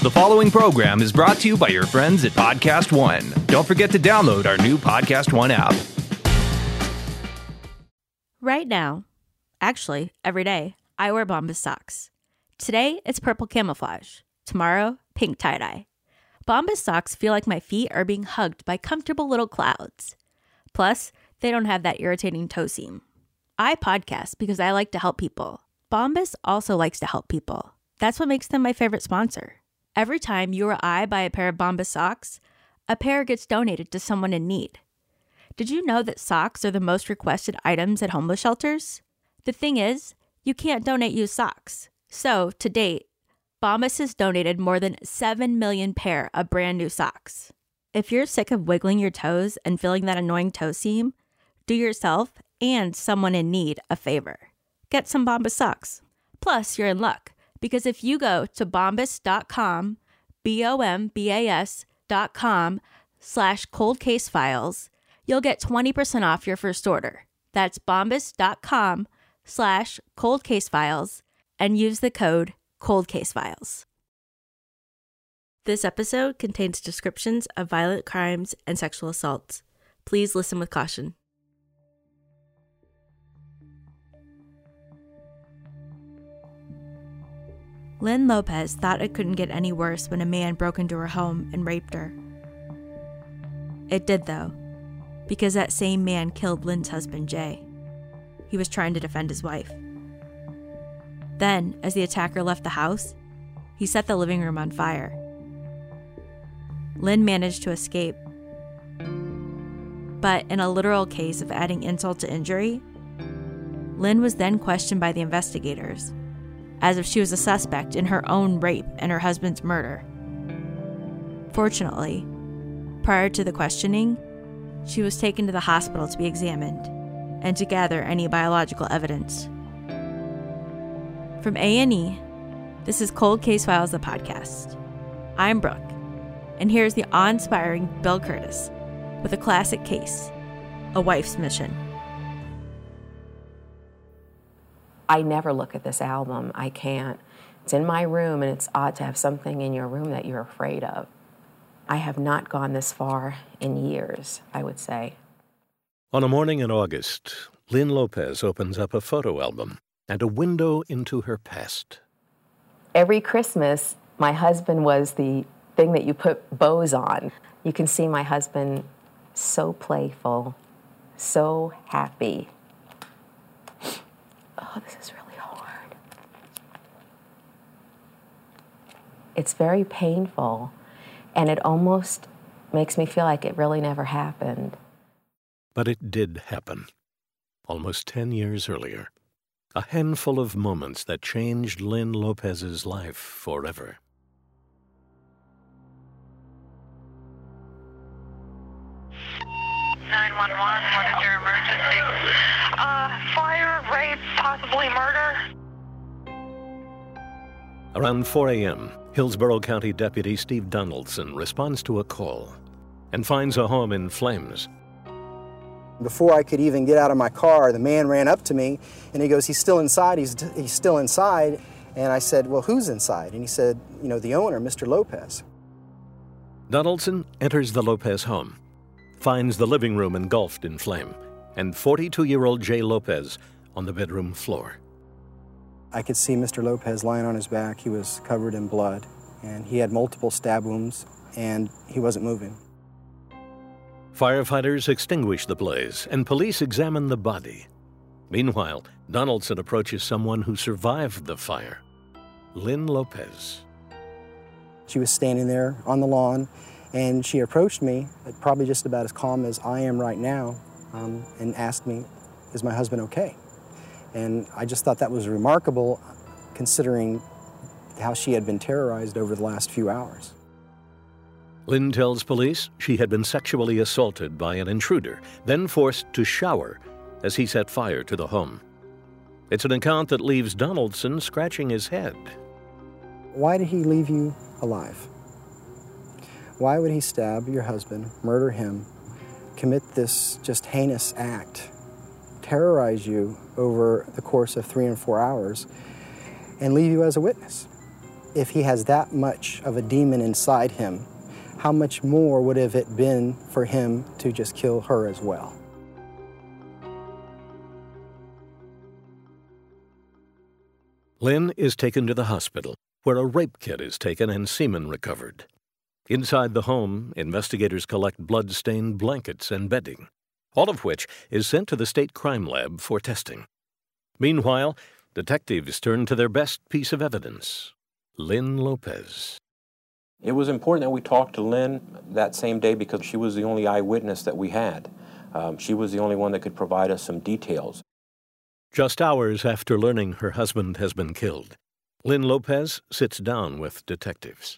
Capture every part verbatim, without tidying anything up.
The following program is brought to you by your friends at Podcast One. Don't forget to download our new Podcast One app. Right now, actually, every day, I wear Bombas socks. Today, it's purple camouflage. Tomorrow, pink tie-dye. Bombas socks feel like my feet are being hugged by comfortable little clouds. Plus, they don't have that irritating toe seam. I podcast because I like to help people. Bombas also likes to help people. That's what makes them my favorite sponsor. Every time you or I buy a pair of Bombas socks, a pair gets donated to someone in need. Did you know that socks are the most requested items at homeless shelters? The thing is, you can't donate used socks. So, to date, Bombas has donated more than seven million pair of brand new socks. If you're sick of wiggling your toes and feeling that annoying toe seam, do yourself and someone in need a favor. Get some Bombas socks. Plus, you're in luck. Because if you go to bombas.com, B-O-M-B-A-S dot com slash cold case files, you'll get twenty percent off your first order. That's bombas.com slash cold case files and use the code cold case files. This episode contains descriptions of violent crimes and sexual assaults. Please listen with caution. Lynn Lopez thought it couldn't get any worse when a man broke into her home and raped her. It did, though, because that same man killed Lynn's husband, Jay. He was trying to defend his wife. Then, as the attacker left the house, he set the living room on fire. Lynn managed to escape. But in a literal case of adding insult to injury, Lynn was then questioned by the investigators, as if she was a suspect in her own rape and her husband's murder. Fortunately, prior to the questioning, she was taken to the hospital to be examined and to gather any biological evidence. From A and E, this is Cold Case Files, the podcast. I'm Brooke, and here's the awe-inspiring Bill Curtis with a classic case, A Wife's Mission. I never look at this album. I can't. It's in my room, and it's odd to have something in your room that you're afraid of. I have not gone this far in years, I would say. On a morning in August, Lynn Lopez opens up a photo album and a window into her past. Every Christmas, my husband was the thing that you put bows on. You can see my husband so playful, so happy. Oh, this is really hard. It's very painful, and it almost makes me feel like it really never happened. But it did happen, almost ten years earlier. A handful of moments that changed Lynn Lopez's life forever. nine one one, what is your emergency? Uh, fire, rape, possibly murder. Around four a.m., Hillsborough County Deputy Steve Donaldson responds to a call and finds a home in flames. Before I could even get out of my car, the man ran up to me and he goes, he's still inside, he's, he's still inside. And I said, well, who's inside? And he said, you know, the owner, Mister Lopez. Donaldson enters the Lopez home, finds the living room engulfed in flame, and forty-two-year-old Jay Lopez on the bedroom floor. I could see Mister Lopez lying on his back. He was covered in blood, and he had multiple stab wounds, and he wasn't moving. Firefighters extinguish the blaze, and police examine the body. Meanwhile, Donaldson approaches someone who survived the fire, Lynn Lopez. She was standing there on the lawn, and she approached me, probably just about as calm as I am right now, um, and asked me, is my husband okay? And I just thought that was remarkable, considering how she had been terrorized over the last few hours. Lynn tells police she had been sexually assaulted by an intruder, then forced to shower as he set fire to the home. It's an account that leaves Donaldson scratching his head. Why did he leave you alive? Why would he stab your husband, murder him, commit this just heinous act, terrorize you over the course of three and four hours, and leave you as a witness? If he has that much of a demon inside him, how much more would have it been for him to just kill her as well? Lynn is taken to the hospital, where a rape kit is taken and semen recovered. Inside the home, investigators collect blood-stained blankets and bedding, all of which is sent to the state crime lab for testing. Meanwhile, detectives turn to their best piece of evidence, Lynn Lopez. It was important that we talked to Lynn that same day because she was the only eyewitness that we had. Um, she was the only one that could provide us some details. Just hours after learning her husband has been killed, Lynn Lopez sits down with detectives.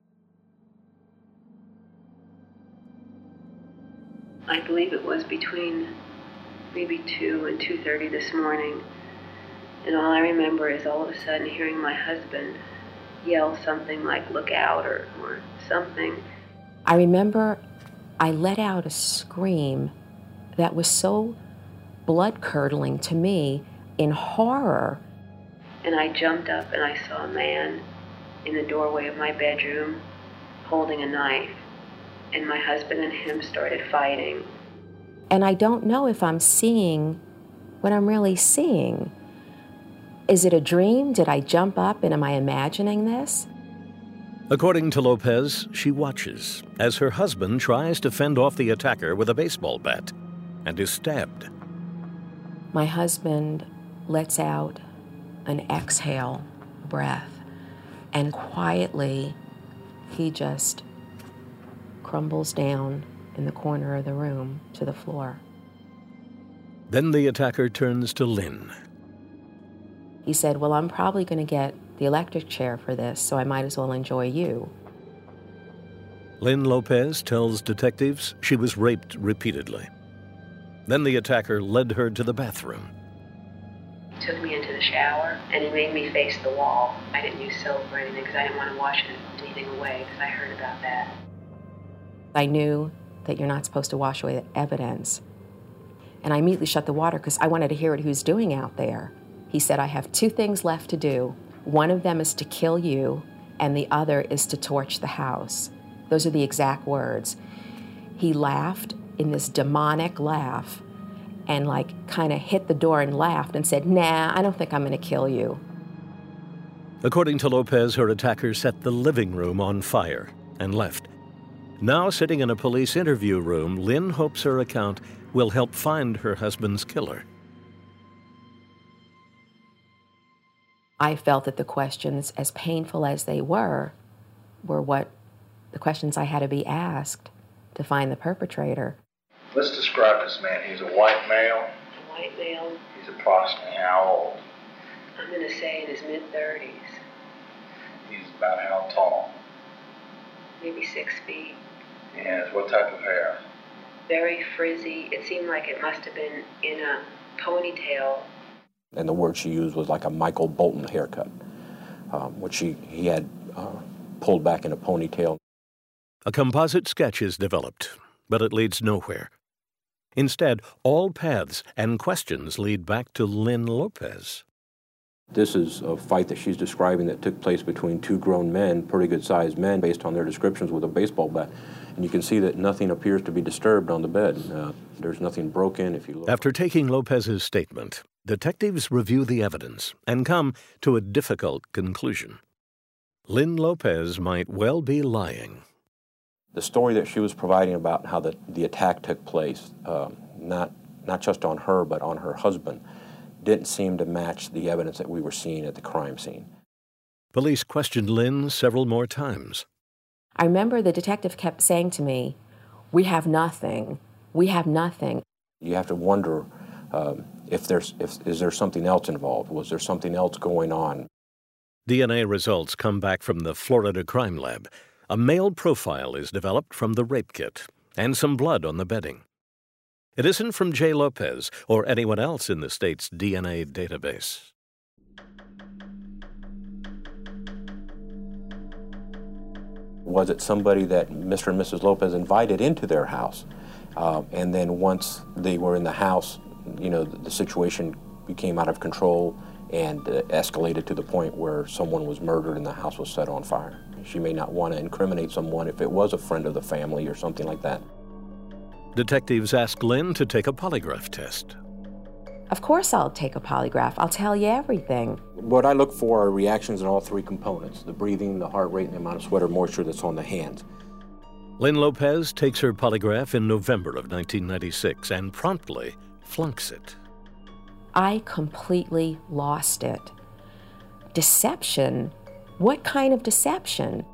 I believe it was between maybe two and two thirty this morning, and all I remember is all of a sudden hearing my husband yell something like, "Look out," or, or something. I remember I let out a scream that was so blood-curdling to me in horror. And I jumped up and I saw a man in the doorway of my bedroom holding a knife, and my husband and him started fighting. And I don't know if I'm seeing what I'm really seeing. Is it a dream? Did I jump up and am I imagining this? According to Lopez, she watches as her husband tries to fend off the attacker with a baseball bat and is stabbed. My husband lets out an exhale breath, and quietly he just crumbles down in the corner of the room to the floor. Then the attacker turns to Lynn. He said, "Well, I'm probably going to get the electric chair for this, so I might as well enjoy you." Lynn Lopez tells detectives she was raped repeatedly. Then the attacker led her to the bathroom. He took me into the shower, and he made me face the wall. I didn't use soap or anything because I didn't want to wash anything away because I heard about that. I knew that you're not supposed to wash away the evidence. And I immediately shut the water because I wanted to hear what he was doing out there. He said, "I have two things left to do. One of them is to kill you, and the other is to torch the house." Those are the exact words. He laughed in this demonic laugh and like kind of hit the door and laughed and said, "Nah, I don't think I'm going to kill you." According to Lopez, her attacker set the living room on fire and left. Now sitting in a police interview room, Lynn hopes her account will help find her husband's killer. I felt that the questions, as painful as they were, were what the questions I had to be asked to find the perpetrator. Let's describe this man. He's a white male. A white male. He's approximately how old? I'm going to say in his mid-thirties. He's about how tall? Maybe six feet. He has what type of hair? Very frizzy. It seemed like it must have been in a ponytail. And the word she used was like a Michael Bolton haircut, um, which he, he had uh, pulled back in a ponytail. A composite sketch is developed, but it leads nowhere. Instead, all paths and questions lead back to Lynn Lopez. This is a fight that she's describing that took place between two grown men, pretty good-sized men, based on their descriptions with a baseball bat. And you can see that nothing appears to be disturbed on the bed. Uh, there's nothing broken if you look. After taking Lopez's statement, detectives review the evidence and come to a difficult conclusion. Lynn Lopez might well be lying. The story that she was providing about how the, the attack took place, um, not, not just on her, but on her husband, didn't seem to match the evidence that we were seeing at the crime scene. Police questioned Lynn several more times. I remember the detective kept saying to me, "We have nothing. We have nothing." You have to wonder um, if there's, if, is there something else involved? Was there something else going on? D N A results come back from the Florida Crime Lab. A male profile is developed from the rape kit and some blood on the bedding. It isn't from Jay Lopez or anyone else in the state's D N A database. Was it somebody that Mister and Missus Lopez invited into their house? Uh, and then once they were in the house, you know, the, the situation became out of control and uh, escalated to the point where someone was murdered and the house was set on fire. She may not want to incriminate someone if it was a friend of the family or something like that. Detectives asked Lynn to take a polygraph test. Of course I'll take a polygraph. I'll tell you everything. What I look for are reactions in all three components: the breathing, the heart rate, and the amount of sweat or moisture that's on the hands. Lynn Lopez takes her polygraph in November of nineteen ninety-six and promptly flunks it. I completely lost it. Deception? What kind of deception?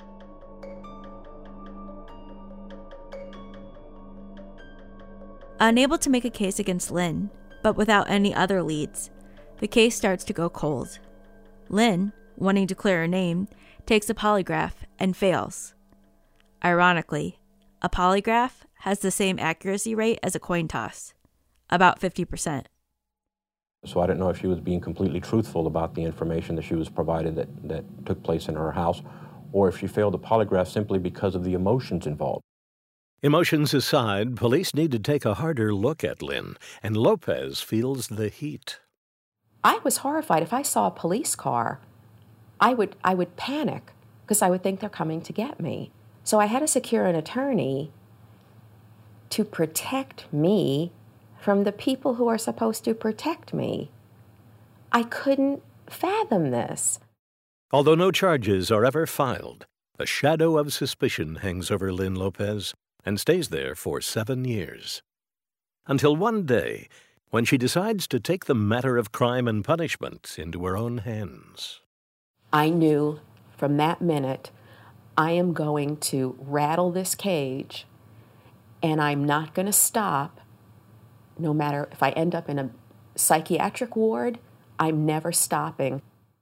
Unable to make a case against Lynn, but without any other leads, the case starts to go cold. Lynn, wanting to clear her name, takes a polygraph and fails. Ironically, a polygraph has the same accuracy rate as a coin toss, about fifty percent. So I didn't know if she was being completely truthful about the information that she was provided that, that took place in her house, or if she failed the polygraph simply because of the emotions involved. Emotions aside, police need to take a harder look at Lynn, and Lopez feels the heat. I was horrified. If I saw a police car, I would I would panic because I would think they're coming to get me. So I had to secure an attorney to protect me from the people who are supposed to protect me. I couldn't fathom this. Although no charges are ever filed, a shadow of suspicion hangs over Lynn Lopez and stays there for seven years. Until one day, when she decides to take the matter of crime and punishment into her own hands. I knew from that minute, I am going to rattle this cage, and I'm not going to stop. No matter if I end up in a psychiatric ward, I'm never stopping.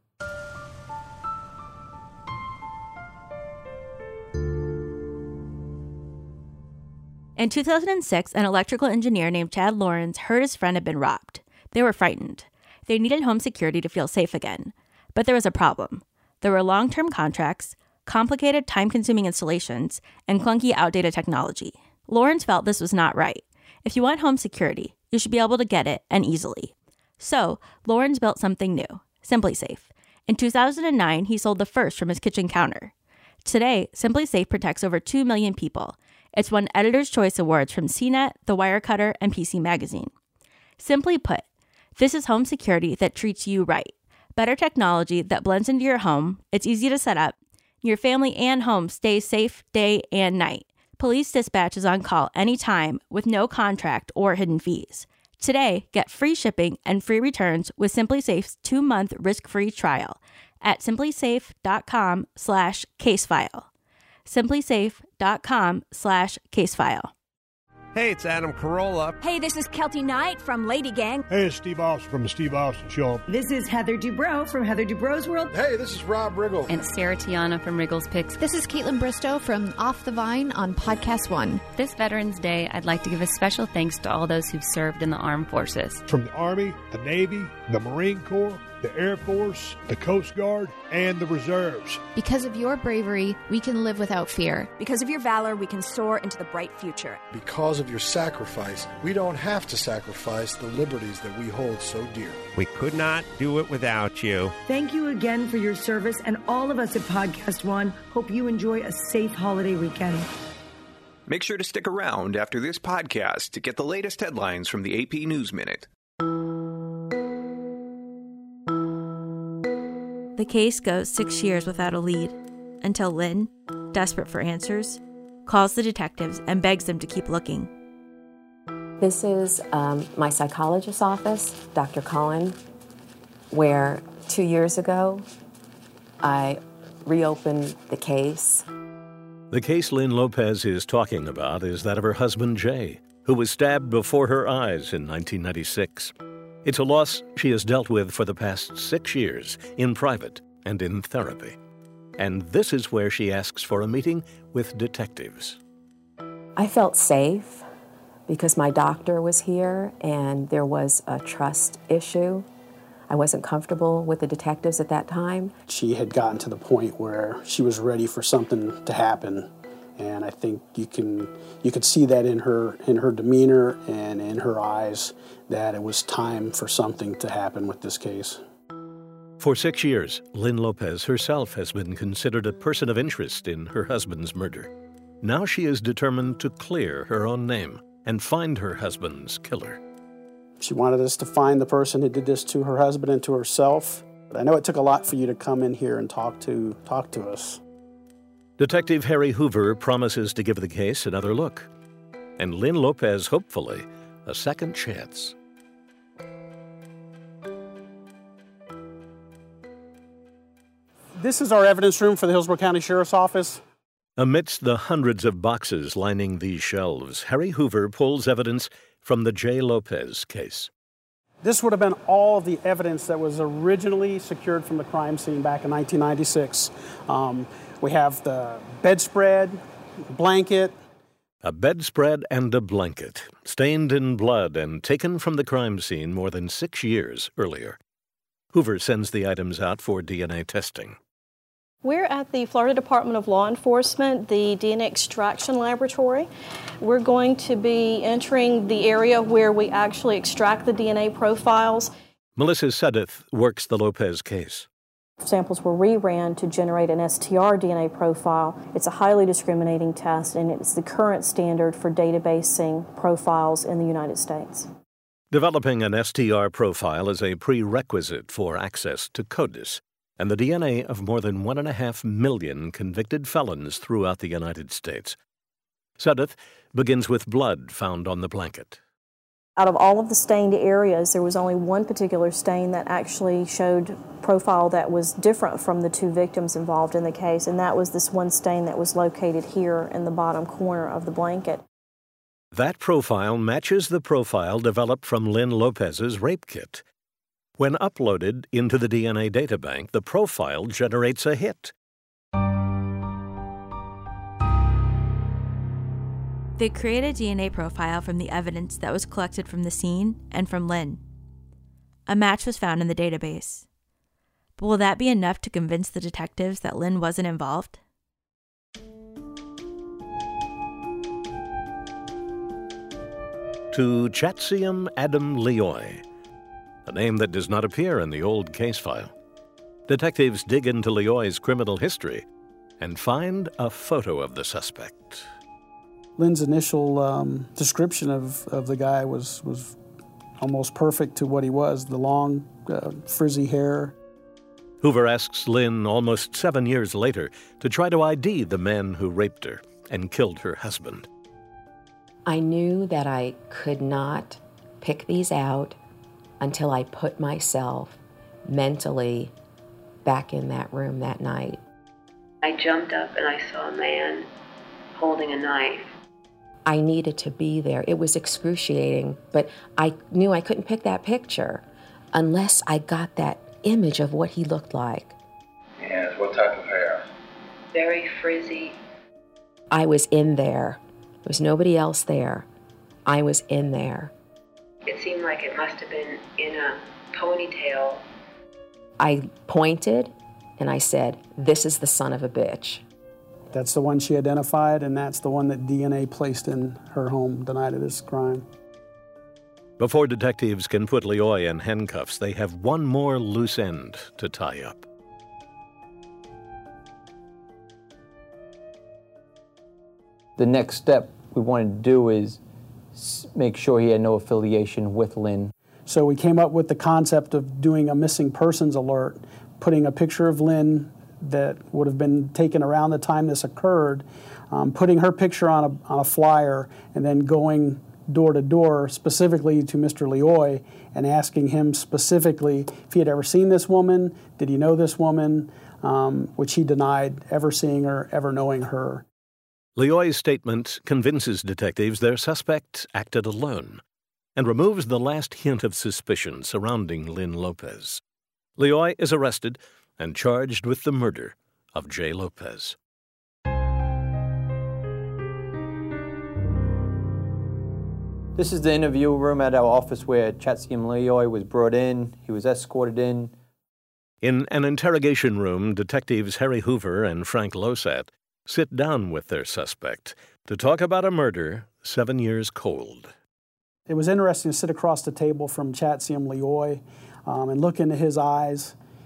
In two thousand six, an electrical engineer named Chad Lawrence heard his friend had been robbed. They were frightened. They needed home security to feel safe again. But there was a problem. There were long-term contracts, complicated, time-consuming installations, and clunky, outdated technology. Lawrence felt this was not right. If you want home security, you should be able to get it, and easily. So, Lawrence built something new, SimpliSafe. In two thousand nine, he sold the first from his kitchen counter. Today, SimpliSafe protects over two million people. It's won Editor's Choice Awards from C net, The Wirecutter, and P C Magazine. Simply put, this is home security that treats you right. Better technology that blends into your home, it's easy to set up, your family and home stays safe day and night. Police dispatch is on call anytime with no contract or hidden fees. Today, get free shipping and free returns with SimpliSafe's two-month risk-free trial at simplysafe.com slash casefile. simplysafe.com slash casefile. Hey, it's Adam Carolla. Hey, this is Kelty Knight from Lady Gang. Hey, it's Steve Austin from The Steve Austin Show. This is Heather Dubrow from Heather Dubrow's World. Hey, this is Rob Riggle. And Sarah Tiana from Riggle's Picks. This is Caitlin Bristow from Off the Vine on Podcast One. This Veterans Day, I'd like to give a special thanks to all those who've served in the armed forces. From the Army, the Navy, the Marine Corps, the Air Force, the Coast Guard, and the Reserves. Because of your bravery, we can live without fear. Because of your valor, we can soar into the bright future. Because of your sacrifice, we don't have to sacrifice the liberties that we hold so dear. We could not do it without you. Thank you again for your service, and all of us at Podcast One hope you enjoy a safe holiday weekend. Make sure to stick around after this podcast to get the latest headlines from the A P News Minute. The case goes six years without a lead, until Lynn, desperate for answers, calls the detectives and begs them to keep looking. This is um, my psychologist's office, Doctor Cohen, where two years ago I reopened the case. The case Lynn Lopez is talking about is that of her husband, Jay, who was stabbed before her eyes in nineteen ninety-six. It's a loss she has dealt with for the past six years, in private and in therapy. And this is where she asks for a meeting with detectives. I felt safe because my doctor was here and there was a trust issue. I wasn't comfortable with the detectives at that time. She had gotten to the point where she was ready for something to happen. And I think you can you could see that in her in her demeanor and in her eyes that it was time for something to happen with this case. For six years, Lynn Lopez herself has been considered a person of interest in her husband's murder. Now she is determined to clear her own name and find her husband's killer. She wanted us to find the person who did this to her husband and to herself. But I know it took a lot for you to come in here and talk to talk to us. Detective Harry Hoover promises to give the case another look, and Lynn Lopez, hopefully, a second chance. This is our evidence room for the Hillsborough County Sheriff's Office. Amidst the hundreds of boxes lining these shelves, Harry Hoover pulls evidence from the J. Lopez case. This would have been all of the evidence that was originally secured from the crime scene back in nineteen ninety-six. Um, we have the bedspread, blanket. A bedspread and a blanket, stained in blood and taken from the crime scene more than six years earlier. Hoover sends the items out for D N A testing. We're at the Florida Department of Law Enforcement, the D N A extraction laboratory. We're going to be entering the area where we actually extract the D N A profiles. Melissa Sedeth works the Lopez case. Samples were reran to generate an S T R D N A profile. It's a highly discriminating test, and it's the current standard for databasing profiles in the United States. Developing an S T R profile is a prerequisite for access to CODIS and the D N A of more than one and a half million convicted felons throughout the United States. Sedeth begins with blood found on the blanket. Out of all of the stained areas, there was only one particular stain that actually showed profile that was different from the two victims involved in the case, and that was this one stain that was located here in the bottom corner of the blanket. That profile matches the profile developed from Lynn Lopez's rape kit. When uploaded into the D N A databank, the profile generates a hit. They create a D N A profile from the evidence that was collected from the scene and from Lynn. A match was found in the database. But will that be enough to convince the detectives that Lynn wasn't involved? To Chatsium Adam Leoy, a name that does not appear in the old case file. Detectives dig into Leoy's criminal history and find a photo of the suspect. Lynn's initial um, description of, of the guy was, was almost perfect to what he was, the long, uh, frizzy hair. Hoover asks Lynn almost seven years later to try to I D the men who raped her and killed her husband. I knew that I could not pick these out until I put myself mentally back in that room that night. I jumped up and I saw a man holding a knife. I needed to be there. It was excruciating, but I knew I couldn't pick that picture unless I got that image of what he looked like. And what type of hair? Very frizzy. I was in there. There was nobody else there. I was in there. It seemed like it must have been in a ponytail. I pointed and I said, "This is the son of a bitch." That's the one she identified, and that's the one that D N A placed in her home the night of this crime. Before detectives can put Leoy in handcuffs, they have one more loose end to tie up. The next step we wanted to do is make sure he had no affiliation with Lynn. So we came up with the concept of doing a missing persons alert, putting a picture of Lynn that would have been taken around the time this occurred, um, putting her picture on a, on a flyer, and then going door to door specifically to Mister Leoy and asking him specifically if he had ever seen this woman, did he know this woman, um, which he denied ever seeing her, ever knowing her. Leoy's statement convinces detectives their suspect acted alone and removes the last hint of suspicion surrounding Lynn Lopez. Leoy is arrested and charged with the murder of J. Lopez. This is the interview room at our office where Chatsium Leoy was brought in. He was escorted in. In an interrogation room, detectives Harry Hoover and Frank Losat sit down with their suspect to talk about a murder seven years cold. It was interesting to sit across the table from Chatsium Leoy um, and look into his eyes.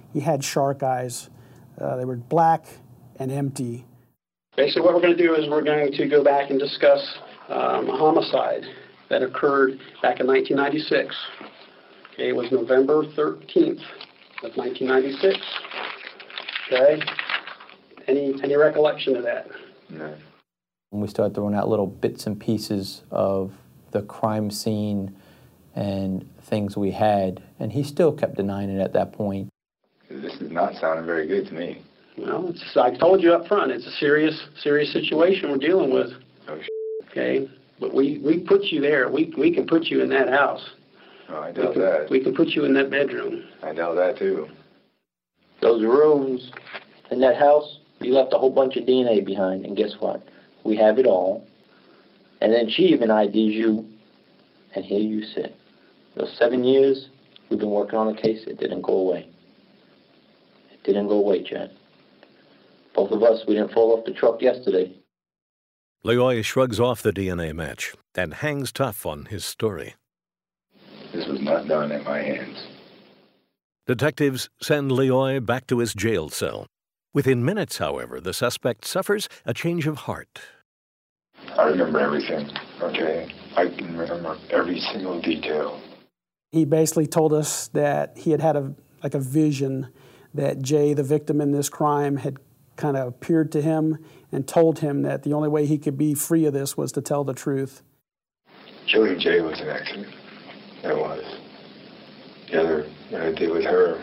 He had shark eyes. Uh, they were black and empty. Basically what we're going to do is we're going to go back and discuss um, a homicide that occurred back in nineteen ninety-six. Okay, it was November thirteenth of nineteen ninety-six. Okay, any any recollection of that? No. We started throwing out little bits and pieces of the crime scene and things we had, and he still kept denying it at that point. This is not sounding very good to me. Well, it's, I told you up front, it's a serious, serious situation we're dealing with. Oh, sh**. Okay, but we, we put you there. We we can put you in that house. Oh, I doubt we can, that. We can put you in that bedroom. I doubt that, too. Those rooms in that house, you left a whole bunch of D N A behind, and guess what? We have it all. And then she even I Ds you, and here you sit. Those seven years, we've been working on a case, it didn't go away. It didn't go away, Chad. Both of us, we didn't fall off the truck yesterday. Leoy shrugs off the D N A match and hangs tough on his story. This was not done at my hands. Detectives send Leoy back to his jail cell. Within minutes, however, the suspect suffers a change of heart. I remember everything, okay? I can remember every single detail. He basically told us that he had had a like a vision that Jay, the victim in this crime, had kind of appeared to him and told him that the only way he could be free of this was to tell the truth. Killing Jay was an accident. It was. The other, what I did with her,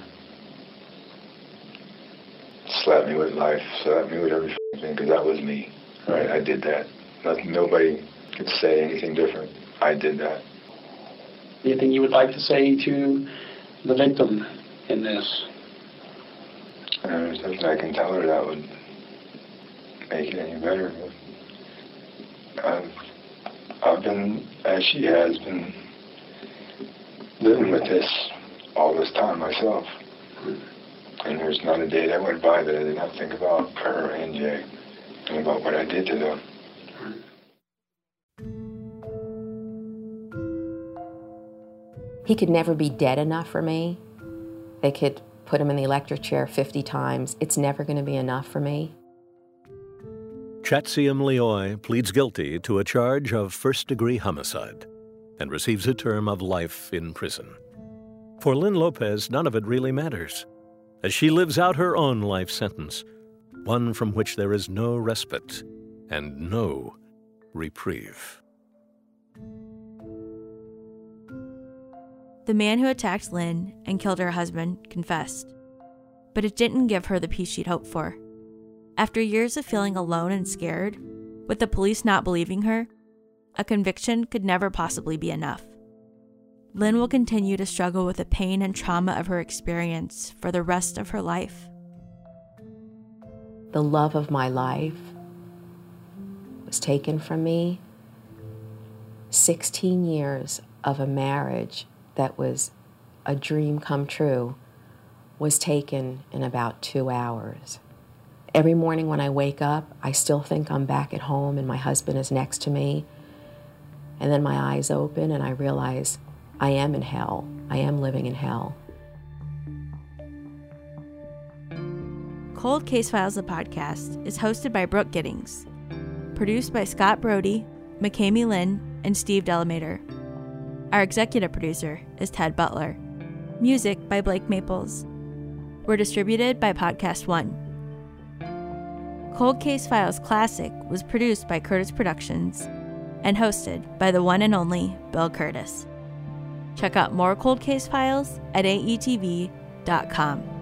slapped me with life, slapped me with everything, because that was me. Right? I did that. Nothing, nobody could say anything different. I did that. Anything you would like to say to the victim in this? Uh, there's nothing I can tell her that would make it any better. I've, I've been, as she has been, living with this all this time myself. And there's not a day that went by that I did not think about her and Jay and about what I did to them. He could never be dead enough for me. They could put him in the electric chair fifty times. It's never going to be enough for me. Chatsium Leoy pleads guilty to a charge of first-degree homicide and receives a term of life in prison. For Lynn Lopez, none of it really matters, as she lives out her own life sentence, one from which there is no respite and no reprieve. The man who attacked Lynn and killed her husband confessed, but it didn't give her the peace she'd hoped for. After years of feeling alone and scared, with the police not believing her, a conviction could never possibly be enough. Lynn will continue to struggle with the pain and trauma of her experience for the rest of her life. The love of my life was taken from me. sixteen years of a marriage that was a dream come true was taken in about two hours. Every morning when I wake up, I still think I'm back at home and my husband is next to me. And then my eyes open and I realize I am in hell. I am living in hell. Cold Case Files, the podcast, is hosted by Brooke Giddings, produced by Scott Brody, McKamey Lynn, and Steve Delamater. Our executive producer is Ted Butler. Music by Blake Maples. We're distributed by Podcast One. Cold Case Files Classic was produced by Curtis Productions and hosted by the one and only Bill Curtis. Check out more Cold Case Files at A E T V dot com.